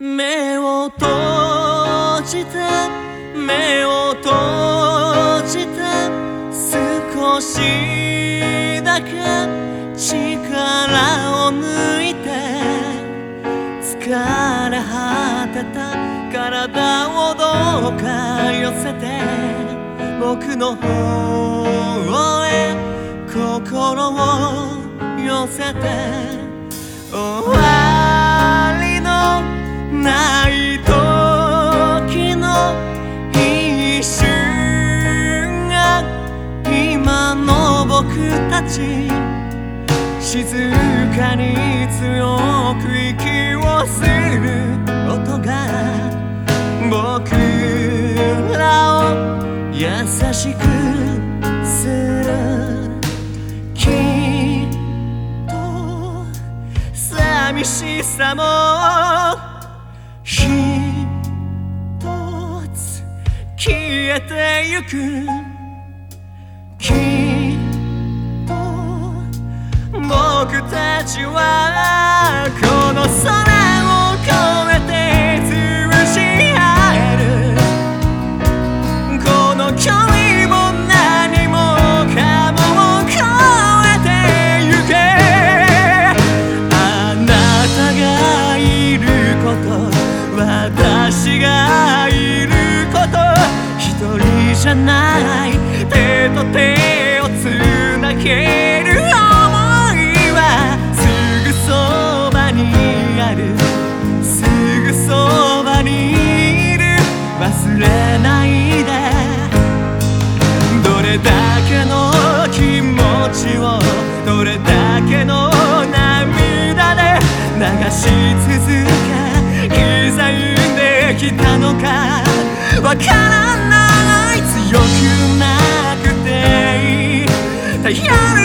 目を閉じて目を閉じて少しだけ力を抜いて疲れ果てた体をどうか寄せて僕の方へ心を寄せて終わりのない時の一瞬が今の僕たち静かに強く息をする音が僕らを優しくするきっと寂しさも一つ消えてゆくきっと僕たちはこの空を越えて通じ合えるこの距離も何もかも越えてゆけあなたがいること私がいること一人じゃない手と手をつなげる想いはすぐそばにあるすぐそばにいる忘れないでどれだけの気持ちをどれだけの涙で流し続け刻んできたのかわからない強くなくていい頼る